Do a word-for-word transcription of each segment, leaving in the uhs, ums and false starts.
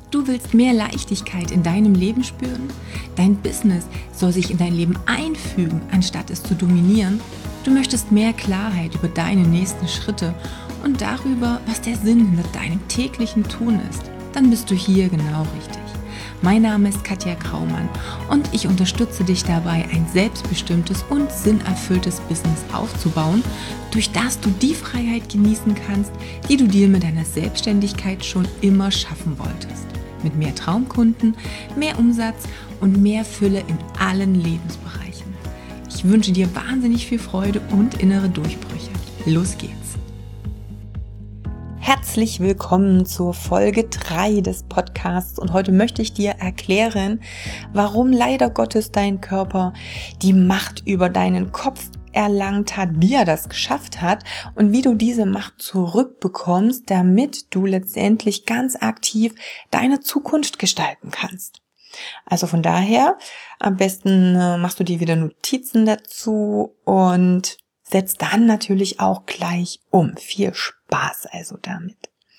Du willst mehr Leichtigkeit in deinem Leben spüren? Dein Business soll sich in dein Leben einfügen, anstatt es zu dominieren? Du möchtest mehr Klarheit über deine nächsten Schritte und darüber, was der Sinn hinter deinem täglichen Tun ist? Dann bist du hier genau richtig. Mein Name ist Katja Graumann und ich unterstütze dich dabei, ein selbstbestimmtes und sinnerfülltes Business aufzubauen, durch das du die Freiheit genießen kannst, die du dir mit deiner Selbstständigkeit schon immer schaffen wolltest. Mit mehr Traumkunden, mehr Umsatz und mehr Fülle in allen Lebensbereichen. Ich wünsche dir wahnsinnig viel Freude und innere Durchbrüche. Los geht's! Herzlich willkommen zur Folge drei des Podcasts und heute möchte ich dir erklären, warum leider Gottes dein Körper die Macht über deinen Kopf erlangt hat, wie er das geschafft hat und wie du diese Macht zurückbekommst, damit du letztendlich ganz aktiv deine Zukunft gestalten kannst. Also von daher, am besten äh, machst du dir wieder Notizen dazu und setzt dann natürlich auch gleich um. Viel Spaß also damit.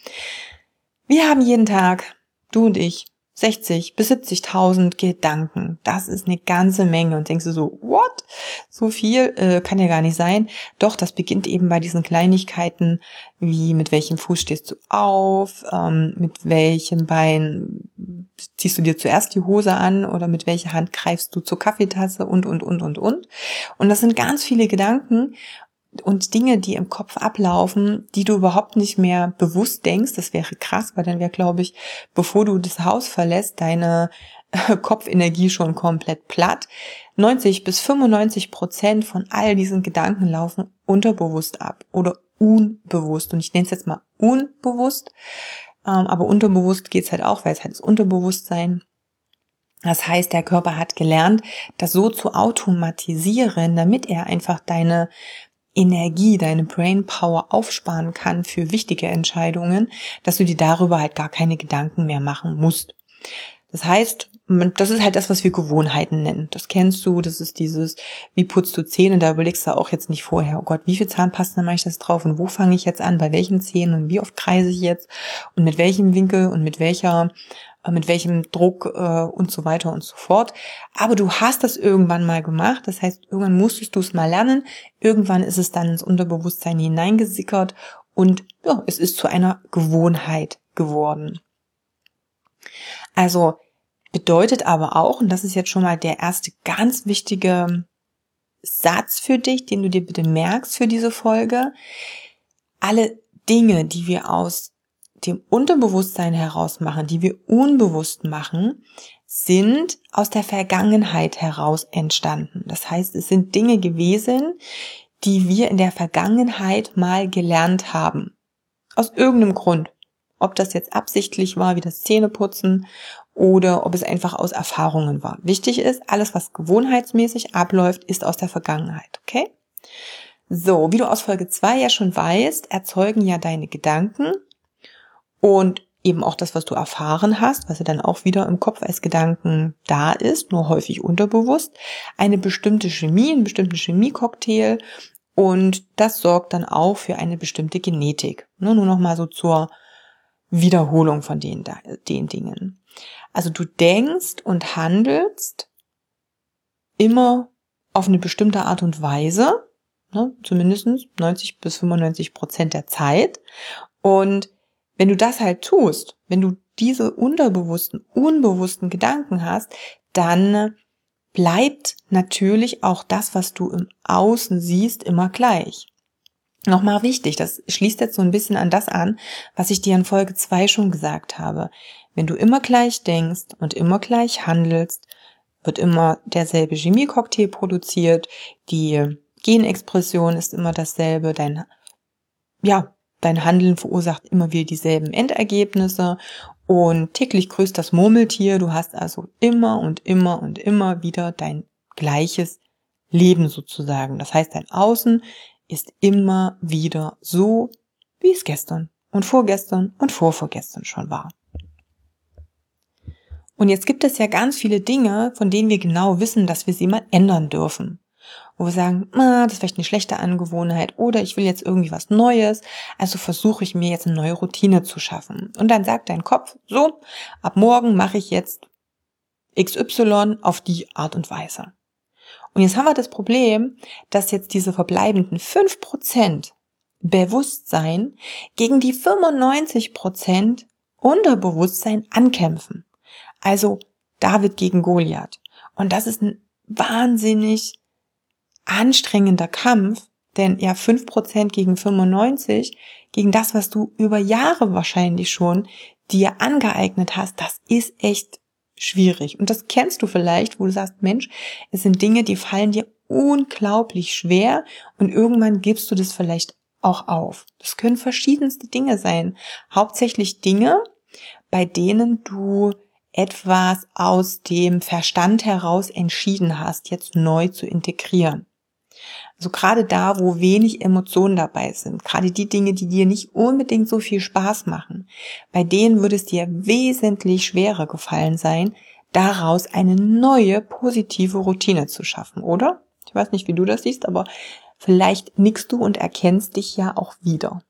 Wir haben jeden Tag, du und ich, sechzig bis siebzigtausend Gedanken. Das ist eine ganze Menge. Und denkst du so, what? So viel äh, kann ja gar nicht sein. Doch, das beginnt eben bei diesen Kleinigkeiten, wie mit welchem Fuß stehst du auf, ähm, mit welchem Bein ziehst du dir zuerst die Hose an oder mit welcher Hand greifst du zur Kaffeetasse und, und, und, und, und. Und das sind ganz viele Gedanken und Dinge, die im Kopf ablaufen, die du überhaupt nicht mehr bewusst denkst. Das wäre krass, weil dann wäre, glaube ich, bevor du das Haus verlässt, deine Kopfenergie schon komplett platt. neunzig bis fünfundneunzig Prozent von all diesen Gedanken laufen unterbewusst ab oder unbewusst. Und ich nenne es jetzt mal unbewusst, aber unterbewusst geht's halt auch, weil es halt das Unterbewusstsein. Das heißt, der Körper hat gelernt, das so zu automatisieren, damit er einfach deine Energie, deine Brainpower aufsparen kann für wichtige Entscheidungen, dass du dir darüber halt gar keine Gedanken mehr machen musst. Das heißt, das ist halt das, was wir Gewohnheiten nennen. Das kennst du, das ist dieses, wie putzt du Zähne, da überlegst du auch jetzt nicht vorher, oh Gott, wie viel Zahnpasta mache ich das drauf und wo fange ich jetzt an, bei welchen Zähnen und wie oft kreise ich jetzt und mit welchem Winkel und mit welcher mit welchem Druck äh, und so weiter und so fort. Aber du hast das irgendwann mal gemacht, das heißt, irgendwann musstest du es mal lernen, irgendwann ist es dann ins Unterbewusstsein hineingesickert und ja, es ist zu einer Gewohnheit geworden. Also bedeutet aber auch, und das ist jetzt schon mal der erste ganz wichtige Satz für dich, den du dir bitte merkst für diese Folge, alle Dinge, die wir aus dem Unterbewusstsein heraus machen, die wir unbewusst machen, sind aus der Vergangenheit heraus entstanden. Das heißt, es sind Dinge gewesen, die wir in der Vergangenheit mal gelernt haben. Aus irgendeinem Grund. Ob das jetzt absichtlich war, wie das Zähneputzen, oder ob es einfach aus Erfahrungen war. Wichtig ist, alles, was gewohnheitsmäßig abläuft, ist aus der Vergangenheit. Okay? So, wie du aus Folge zwei ja schon weißt, erzeugen ja deine Gedanken und eben auch das, was du erfahren hast, was ja dann auch wieder im Kopf als Gedanken da ist, nur häufig unterbewusst, eine bestimmte Chemie, einen bestimmten Chemiecocktail und das sorgt dann auch für eine bestimmte Genetik. Nur noch mal so zur Wiederholung von den, den Dingen. Also du denkst und handelst immer auf eine bestimmte Art und Weise, ne, zumindest neunzig bis fünfundneunzig Prozent der Zeit und wenn du das halt tust, wenn du diese unterbewussten, unbewussten Gedanken hast, dann bleibt natürlich auch das, was du im Außen siehst, immer gleich. Nochmal wichtig, das schließt jetzt so ein bisschen an das an, was ich dir in Folge zwei schon gesagt habe. Wenn du immer gleich denkst und immer gleich handelst, wird immer derselbe Chemiecocktail produziert, die Genexpression ist immer dasselbe, dein, ja, Dein Handeln verursacht immer wieder dieselben Endergebnisse und täglich grüßt das Murmeltier. Du hast also immer und immer und immer wieder dein gleiches Leben sozusagen. Das heißt, dein Außen ist immer wieder so, wie es gestern und vorgestern und vorvorgestern schon war. Und jetzt gibt es ja ganz viele Dinge, von denen wir genau wissen, dass wir sie mal ändern dürfen. wo wir sagen, ah, das ist vielleicht eine schlechte Angewohnheit oder ich will jetzt irgendwie was Neues, also versuche ich mir jetzt eine neue Routine zu schaffen. Und dann sagt dein Kopf, so, ab morgen mache ich jetzt X Y auf die Art und Weise. Und jetzt haben wir das Problem, dass jetzt diese verbleibenden fünf Prozent Bewusstsein gegen die fünfundneunzig Prozent Unterbewusstsein ankämpfen. Also David gegen Goliath. Und das ist ein wahnsinnig anstrengender Kampf, denn ja fünf Prozent gegen fünfundneunzig, gegen das, was du über Jahre wahrscheinlich schon dir angeeignet hast, das ist echt schwierig. Und das kennst du vielleicht, wo du sagst, Mensch, es sind Dinge, die fallen dir unglaublich schwer und irgendwann gibst du das vielleicht auch auf. Das können verschiedenste Dinge sein. Hauptsächlich Dinge, bei denen du etwas aus dem Verstand heraus entschieden hast, jetzt neu zu integrieren. Also gerade da, wo wenig Emotionen dabei sind, gerade die Dinge, die dir nicht unbedingt so viel Spaß machen, bei denen würde es dir wesentlich schwerer gefallen sein, daraus eine neue positive Routine zu schaffen, oder? Ich weiß nicht, wie du das siehst, aber vielleicht nickst du und erkennst dich ja auch wieder.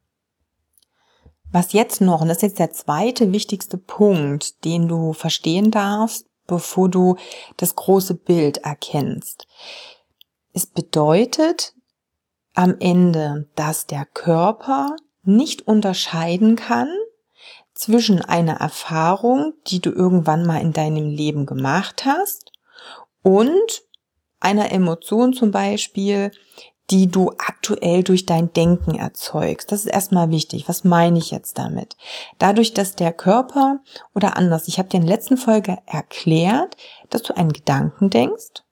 Was jetzt noch, und das ist jetzt der zweite wichtigste Punkt, den du verstehen darfst, bevor du das große Bild erkennst. Es bedeutet am Ende, dass der Körper nicht unterscheiden kann zwischen einer Erfahrung, die du irgendwann mal in deinem Leben gemacht hast, und einer Emotion zum Beispiel, die du aktuell durch dein Denken erzeugst. Das ist erstmal wichtig. Was meine ich jetzt damit? Dadurch, dass der Körper, oder anders, ich habe dir in der letzten Folge erklärt, dass du einen Gedanken denkst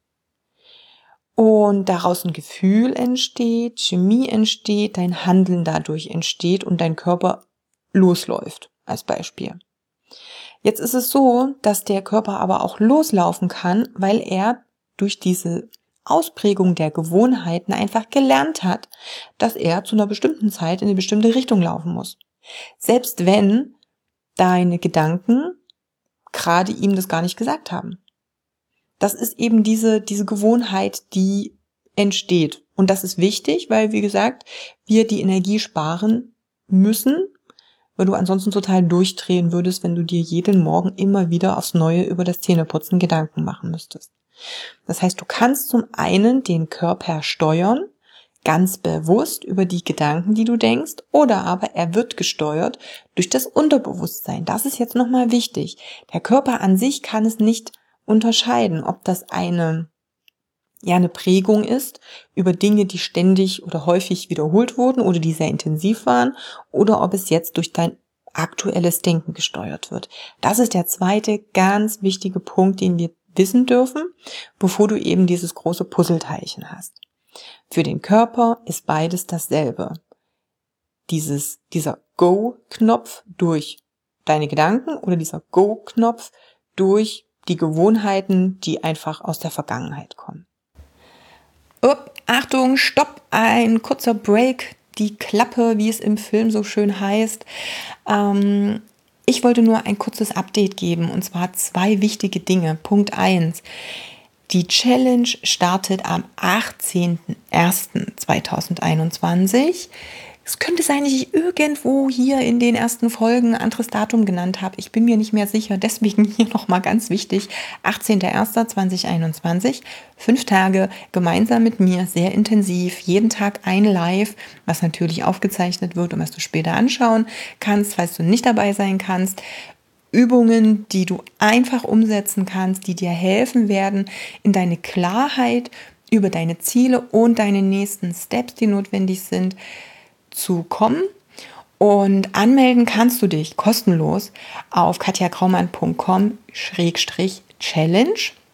und daraus ein Gefühl entsteht, Chemie entsteht, dein Handeln dadurch entsteht und dein Körper losläuft, als Beispiel. Jetzt ist es so, dass der Körper aber auch loslaufen kann, weil er durch diese Ausprägung der Gewohnheiten einfach gelernt hat, dass er zu einer bestimmten Zeit in eine bestimmte Richtung laufen muss. Selbst wenn deine Gedanken gerade ihm das gar nicht gesagt haben. Das ist eben diese, diese Gewohnheit, die entsteht. Und das ist wichtig, weil, wie gesagt, wir die Energie sparen müssen, weil du ansonsten total durchdrehen würdest, wenn du dir jeden Morgen immer wieder aufs Neue über das Zähneputzen Gedanken machen müsstest. Das heißt, du kannst zum einen den Körper steuern, ganz bewusst über die Gedanken, die du denkst, oder aber er wird gesteuert durch das Unterbewusstsein. Das ist jetzt nochmal wichtig. Der Körper an sich kann es nicht unterscheiden, ob das eine, ja, eine Prägung ist über Dinge, die ständig oder häufig wiederholt wurden oder die sehr intensiv waren, oder ob es jetzt durch dein aktuelles Denken gesteuert wird. Das ist der zweite ganz wichtige Punkt, den wir wissen dürfen, bevor du eben dieses große Puzzleteilchen hast. Für den Körper ist beides dasselbe. Dieses, dieser Go-Knopf durch deine Gedanken oder dieser Go-Knopf durch die Gewohnheiten, die einfach aus der Vergangenheit kommen. Upp, Achtung, stopp, ein kurzer Break, die Klappe, wie es im Film so schön heißt. Ähm, Ich wollte nur ein kurzes Update geben, und zwar zwei wichtige Dinge. Punkt eins. Die Challenge startet am achtzehnten ersten zweitausendeinundzwanzig. Es könnte sein, dass ich irgendwo hier in den ersten Folgen ein anderes Datum genannt habe. Ich bin mir nicht mehr sicher, deswegen hier nochmal ganz wichtig. achtzehnten ersten zweitausendeinundzwanzig, fünf Tage gemeinsam mit mir, sehr intensiv, jeden Tag ein Live, was natürlich aufgezeichnet wird und was du später anschauen kannst, falls du nicht dabei sein kannst. Übungen, die du einfach umsetzen kannst, die dir helfen werden, in deine Klarheit über deine Ziele und deine nächsten Steps, die notwendig sind, zu kommen. Und anmelden kannst du dich kostenlos auf katja kraumann punkt com Schrägstrich Challenge.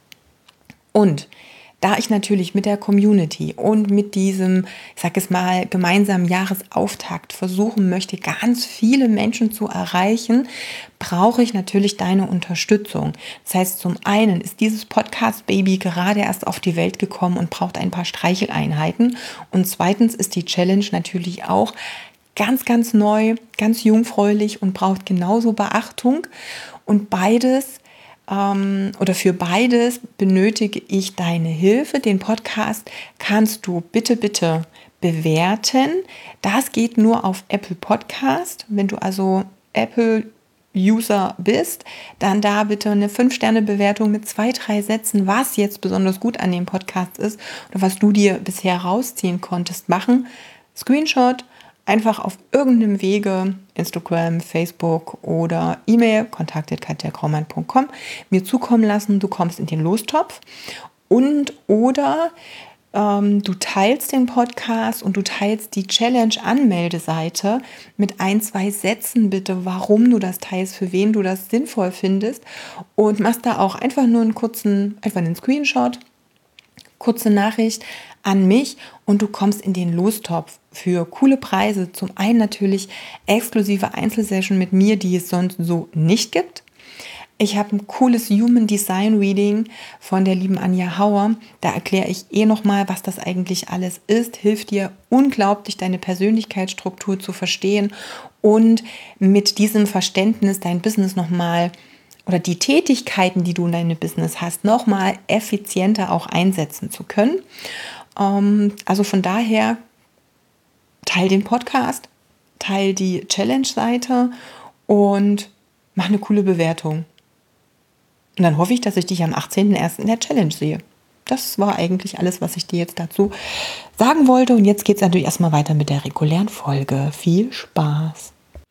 Und da ich natürlich mit der Community und mit diesem, ich sag es mal, gemeinsamen Jahresauftakt versuchen möchte, ganz viele Menschen zu erreichen, brauche ich natürlich deine Unterstützung. Das heißt, zum einen ist dieses Podcast-Baby gerade erst auf die Welt gekommen und braucht ein paar Streicheleinheiten. Und zweitens ist die Challenge natürlich auch ganz, ganz neu, ganz jungfräulich und braucht genauso Beachtung. Und beides ähm, oder für beides benötige ich deine Hilfe. Den Podcast kannst du bitte, bitte bewerten. Das geht nur auf Apple Podcast. Wenn du also Apple User bist, dann da bitte eine fünf Sterne Bewertung mit zwei, drei Sätzen, was jetzt besonders gut an dem Podcast ist oder was du dir bisher rausziehen konntest, machen. Screenshot, einfach auf irgendeinem Wege, Instagram, Facebook oder E-Mail, kontakt at katja kraumann punkt com, mir zukommen lassen. Du kommst in den Lostopf und oder ähm, du teilst den Podcast und du teilst die Challenge-Anmeldeseite mit ein, zwei Sätzen bitte, warum du das teilst, für wen du das sinnvoll findest und machst da auch einfach nur einen kurzen, einfach einen Screenshot, kurze Nachricht an mich und du kommst in den Lostopf für coole Preise. Zum einen natürlich exklusive Einzelsession mit mir, die es sonst so nicht gibt. Ich habe ein cooles Human Design Reading von der lieben Anja Hauer. Da erkläre ich eh nochmal, was das eigentlich alles ist. Hilft dir unglaublich, deine Persönlichkeitsstruktur zu verstehen und mit diesem Verständnis dein Business nochmal oder die Tätigkeiten, die du in deinem Business hast, nochmal effizienter auch einsetzen zu können. Also von daher, teil den Podcast, teil die Challenge-Seite und mach eine coole Bewertung. Und dann hoffe ich, dass ich dich am achtzehnten ersten in der Challenge sehe. Das war eigentlich alles, was ich dir jetzt dazu sagen wollte. Und jetzt geht es natürlich erstmal weiter mit der regulären Folge. Viel Spaß!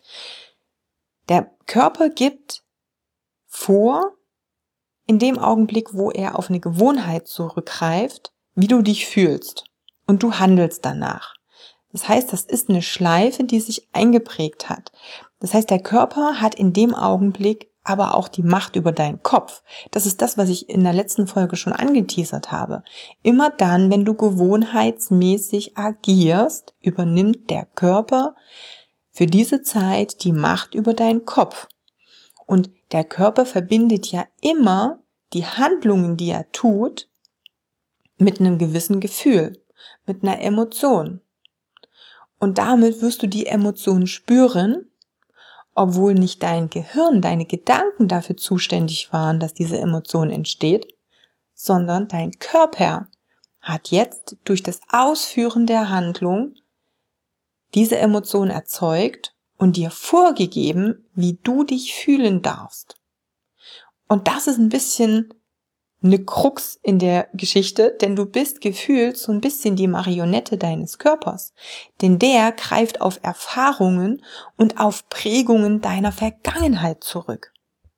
Der Körper gibt vor, in dem Augenblick, wo er auf eine Gewohnheit zurückgreift, wie du dich fühlst. Und du handelst danach. Das heißt, das ist eine Schleife, die sich eingeprägt hat. Das heißt, der Körper hat in dem Augenblick aber auch die Macht über deinen Kopf. Das ist das, was ich in der letzten Folge schon angeteasert habe. Immer dann, wenn du gewohnheitsmäßig agierst, übernimmt der Körper für diese Zeit die Macht über deinen Kopf. Und der Körper verbindet ja immer die Handlungen, die er tut, mit einem gewissen Gefühl, mit einer Emotion. Und damit wirst du die Emotion spüren, obwohl nicht dein Gehirn, deine Gedanken dafür zuständig waren, dass diese Emotion entsteht, sondern dein Körper hat jetzt durch das Ausführen der Handlung diese Emotion erzeugt und dir vorgegeben, wie du dich fühlen darfst. Und das ist ein bisschen eine Krux in der Geschichte, denn du bist gefühlt so ein bisschen die Marionette deines Körpers. Denn der greift auf Erfahrungen und auf Prägungen deiner Vergangenheit zurück.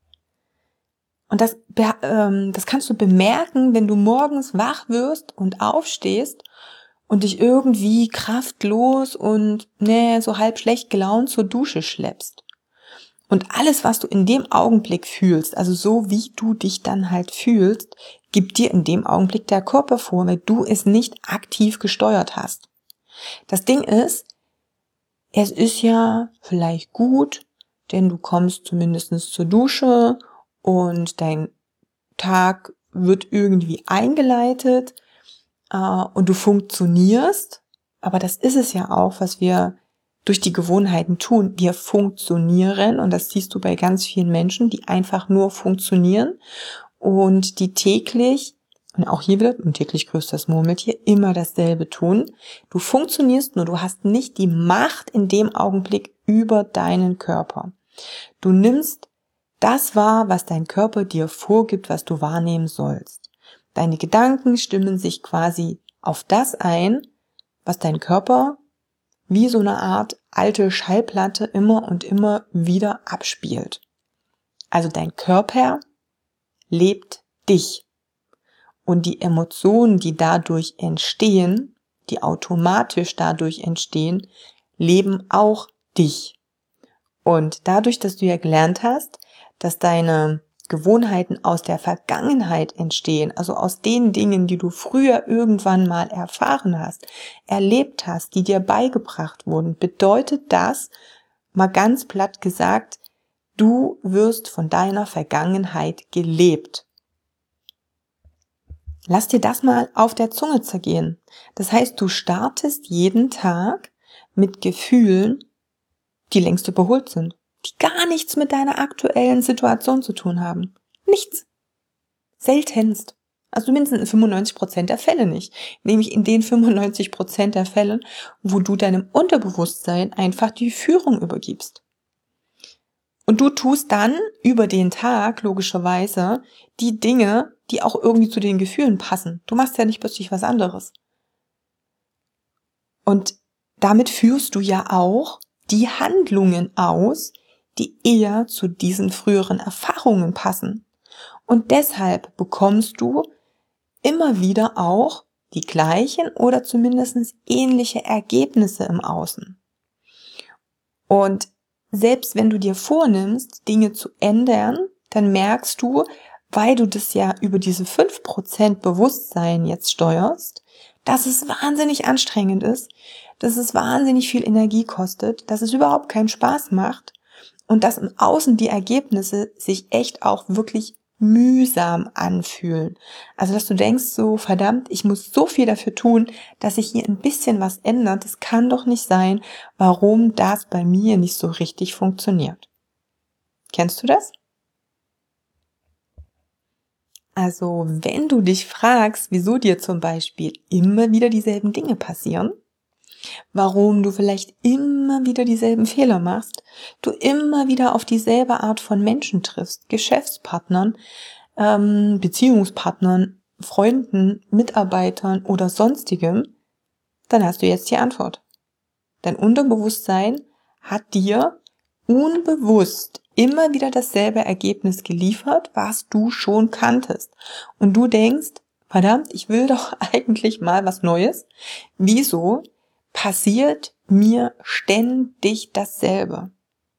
Und das, ähm, das kannst du bemerken, wenn du morgens wach wirst und aufstehst und dich irgendwie kraftlos und ne, so halb schlecht gelaunt zur Dusche schleppst. Und alles, was du in dem Augenblick fühlst, also so wie du dich dann halt fühlst, gibt dir in dem Augenblick der Körper vor, weil du es nicht aktiv gesteuert hast. Das Ding ist, es ist ja vielleicht gut, denn du kommst zumindest zur Dusche und dein Tag wird irgendwie eingeleitet äh, und du funktionierst, aber das ist es ja auch, was wir durch die Gewohnheiten tun. Wir funktionieren und das siehst du bei ganz vielen Menschen, die einfach nur funktionieren und die täglich, und auch hier wieder, und täglich grüßt das Murmeltier, immer dasselbe tun. Du funktionierst nur, du hast nicht die Macht in dem Augenblick über deinen Körper. Du nimmst das wahr, was dein Körper dir vorgibt, was du wahrnehmen sollst. Deine Gedanken stimmen sich quasi auf das ein, was dein Körper wie so eine Art alte Schallplatte immer und immer wieder abspielt. Also dein Körper lebt dich. Und die Emotionen, die dadurch entstehen, die automatisch dadurch entstehen, leben auch dich. Und dadurch, dass du ja gelernt hast, dass deine Gewohnheiten aus der Vergangenheit entstehen, also aus den Dingen, die du früher irgendwann mal erfahren hast, erlebt hast, die dir beigebracht wurden, bedeutet das, mal ganz platt gesagt, du wirst von deiner Vergangenheit gelebt. Lass dir das mal auf der Zunge zergehen. Das heißt, du startest jeden Tag mit Gefühlen, die längst überholt sind, die gar nichts mit deiner aktuellen Situation zu tun haben. Nichts. Seltenst. Also mindestens in fünfundneunzig Prozent der Fälle nicht. Nämlich in den fünfundneunzig Prozent der Fälle, wo du deinem Unterbewusstsein einfach die Führung übergibst. Und du tust dann über den Tag logischerweise die Dinge, die auch irgendwie zu den Gefühlen passen. Du machst ja nicht plötzlich was anderes. Und damit führst du ja auch die Handlungen aus, die eher zu diesen früheren Erfahrungen passen. Und deshalb bekommst du immer wieder auch die gleichen oder zumindest ähnliche Ergebnisse im Außen. Und selbst wenn du dir vornimmst, Dinge zu ändern, dann merkst du, weil du das ja über diese fünf Prozent Bewusstsein jetzt steuerst, dass es wahnsinnig anstrengend ist, dass es wahnsinnig viel Energie kostet, dass es überhaupt keinen Spaß macht und dass im Außen die Ergebnisse sich echt auch wirklich mühsam anfühlen. Also, dass du denkst so, verdammt, ich muss so viel dafür tun, dass sich hier ein bisschen was ändert. Das kann doch nicht sein, warum das bei mir nicht so richtig funktioniert. Kennst du das? Also, wenn du dich fragst, wieso dir zum Beispiel immer wieder dieselben Dinge passieren, warum du vielleicht immer wieder dieselben Fehler machst, du immer wieder auf dieselbe Art von Menschen triffst, Geschäftspartnern, ähm, Beziehungspartnern, Freunden, Mitarbeitern oder sonstigem, dann hast du jetzt die Antwort. Dein Unterbewusstsein hat dir unbewusst immer wieder dasselbe Ergebnis geliefert, was du schon kanntest. Und du denkst, verdammt, ich will doch eigentlich mal was Neues. Wieso passiert mir ständig dasselbe?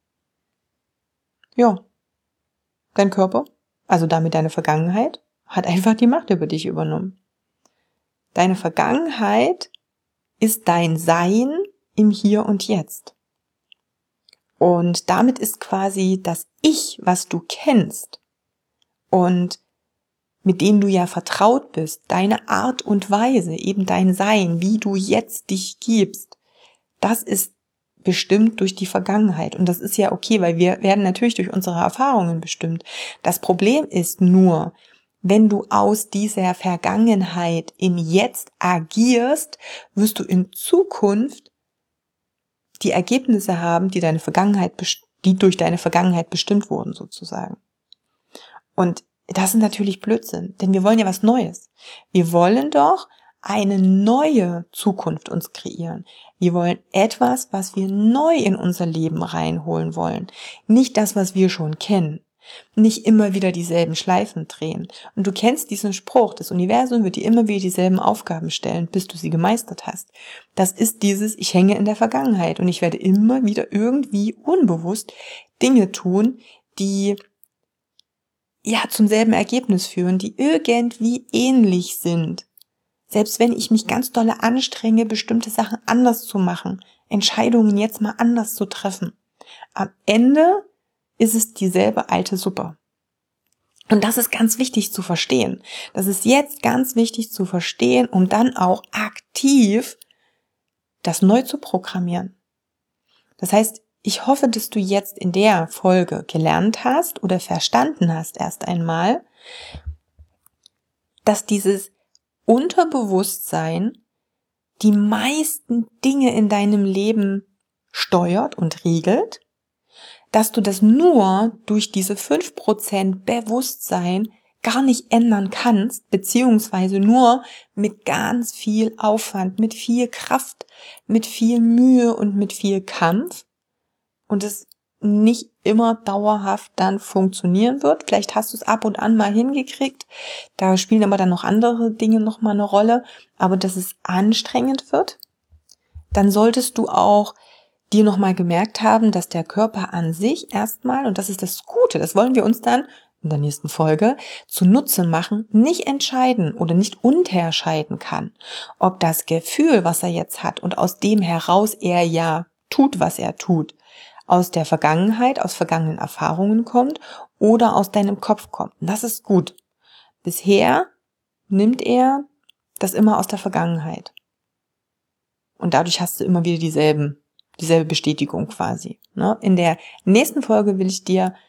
Ja, dein Körper, also damit deine Vergangenheit, hat einfach die Macht über dich übernommen. Deine Vergangenheit ist dein Sein im Hier und Jetzt. Und damit ist quasi das Ich, was du kennst und mit dem du ja vertraut bist, deine Art und Weise, eben dein Sein, wie du jetzt dich gibst, das ist bestimmt durch die Vergangenheit. Und das ist ja okay, weil wir werden natürlich durch unsere Erfahrungen bestimmt. Das Problem ist nur, wenn du aus dieser Vergangenheit im Jetzt agierst, wirst du in Zukunft die Ergebnisse haben, die deine Vergangenheit, die durch deine Vergangenheit bestimmt wurden, sozusagen. Und das ist natürlich Blödsinn, denn wir wollen ja was Neues. Wir wollen doch eine neue Zukunft uns kreieren. Wir wollen etwas, was wir neu in unser Leben reinholen wollen. Nicht das, was wir schon kennen. Nicht immer wieder dieselben Schleifen drehen. Und du kennst diesen Spruch, das Universum wird dir immer wieder dieselben Aufgaben stellen, bis du sie gemeistert hast. Das ist dieses, ich hänge in der Vergangenheit und ich werde immer wieder irgendwie unbewusst Dinge tun, die ja zum selben Ergebnis führen, die irgendwie ähnlich sind. Selbst wenn ich mich ganz dolle anstrenge, bestimmte Sachen anders zu machen, Entscheidungen jetzt mal anders zu treffen. Am Ende ist es dieselbe alte Suppe. Und das ist ganz wichtig zu verstehen. Das ist jetzt ganz wichtig zu verstehen, um dann auch aktiv das neu zu programmieren. Das heißt, ich hoffe, dass du jetzt in der Folge gelernt hast oder verstanden hast erst einmal, dass dieses Unterbewusstsein die meisten Dinge in deinem Leben steuert und regelt, dass du das nur durch diese fünf Prozent Bewusstsein gar nicht ändern kannst, beziehungsweise nur mit ganz viel Aufwand, mit viel Kraft, mit viel Mühe und mit viel Kampf und es nicht immer dauerhaft dann funktionieren wird. Vielleicht hast du es ab und an mal hingekriegt, da spielen aber dann noch andere Dinge nochmal eine Rolle, aber dass es anstrengend wird, dann solltest du auch dir nochmal gemerkt haben, dass der Körper an sich erstmal, und das ist das Gute, das wollen wir uns dann in der nächsten Folge zunutze machen, nicht entscheiden oder nicht unterscheiden kann, ob das Gefühl, was er jetzt hat und aus dem heraus er ja tut, was er tut, aus der Vergangenheit, aus vergangenen Erfahrungen kommt oder aus deinem Kopf kommt. Und das ist gut. Bisher nimmt er das immer aus der Vergangenheit. Und dadurch hast du immer wieder dieselben dieselbe Bestätigung quasi. In der nächsten Folge will ich dir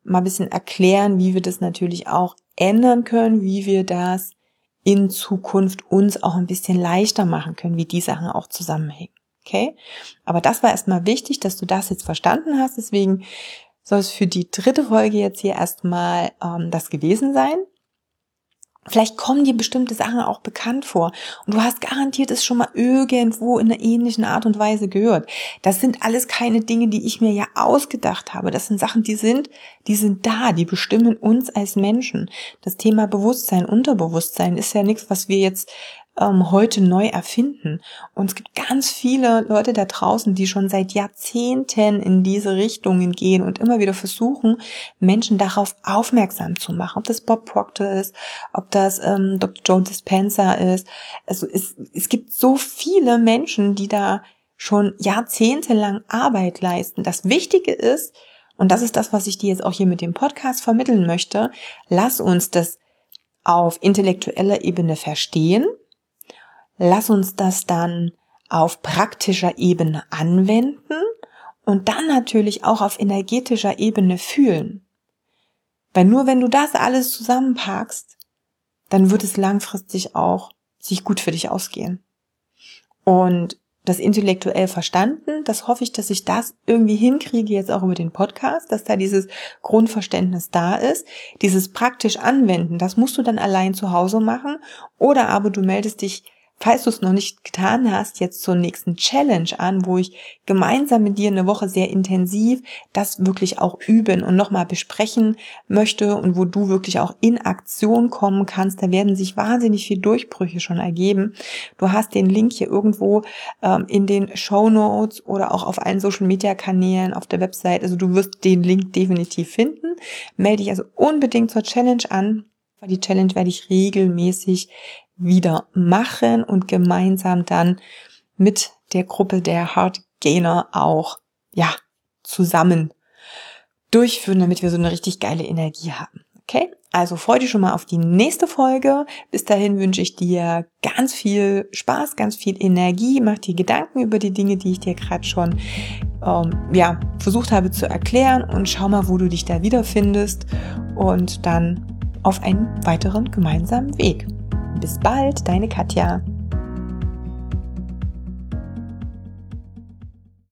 mal ein bisschen erklären, wie wir das natürlich auch ändern können, wie wir das in Zukunft uns auch ein bisschen leichter machen können, wie die Sachen auch zusammenhängen. Okay? Aber das war erstmal wichtig, dass du das jetzt verstanden hast. Deswegen soll es für die dritte Folge jetzt hier erstmal ähm, das gewesen sein. Vielleicht kommen dir bestimmte Sachen auch bekannt vor und du hast garantiert es schon mal irgendwo in einer ähnlichen Art und Weise gehört. Das sind alles keine Dinge, die ich mir ja ausgedacht habe. Das sind Sachen, die sind, die sind da, die bestimmen uns als Menschen. Das Thema Bewusstsein, Unterbewusstsein ist ja nichts, was wir jetzt ähm, heute neu erfinden. Und es gibt ganz viele Leute da draußen, die schon seit Jahrzehnten in diese Richtungen gehen und immer wieder versuchen, Menschen darauf aufmerksam zu machen. Ob das Bob Proctor ist, ob das ähm, Doktor Joe Dispenza ist. Also es, es gibt so viele Menschen, die da schon jahrzehntelang Arbeit leisten. Das Wichtige ist, und das ist das, was ich dir jetzt auch hier mit dem Podcast vermitteln möchte, lass uns das auf intellektueller Ebene verstehen. Lass uns das dann auf praktischer Ebene anwenden und dann natürlich auch auf energetischer Ebene fühlen. Weil nur wenn du das alles zusammenpackst, dann wird es langfristig auch sich gut für dich ausgehen. Und das intellektuell verstanden, das hoffe ich, dass ich das irgendwie hinkriege, jetzt auch über den Podcast, dass da dieses Grundverständnis da ist. Dieses praktisch anwenden, das musst du dann allein zu Hause machen oder aber du meldest dich, falls du es noch nicht getan hast, jetzt zur nächsten Challenge an, wo ich gemeinsam mit dir eine Woche sehr intensiv das wirklich auch üben und nochmal besprechen möchte und wo du wirklich auch in Aktion kommen kannst. Da werden sich wahnsinnig viele Durchbrüche schon ergeben. Du hast den Link hier irgendwo ähm, in den Shownotes oder auch auf allen Social-Media-Kanälen auf der Website. Also du wirst den Link definitiv finden. Melde dich also unbedingt zur Challenge an. Die Challenge werde ich regelmäßig wieder machen und gemeinsam dann mit der Gruppe der Heart Gainer auch, ja, zusammen durchführen, damit wir so eine richtig geile Energie haben. Okay? Also freu dich schon mal auf die nächste Folge. Bis dahin wünsche ich dir ganz viel Spaß, ganz viel Energie. Mach dir Gedanken über die Dinge, die ich dir gerade schon ähm, ja, versucht habe zu erklären und schau mal, wo du dich da wiederfindest und dann auf einen weiteren gemeinsamen Weg. Bis bald, deine Katja.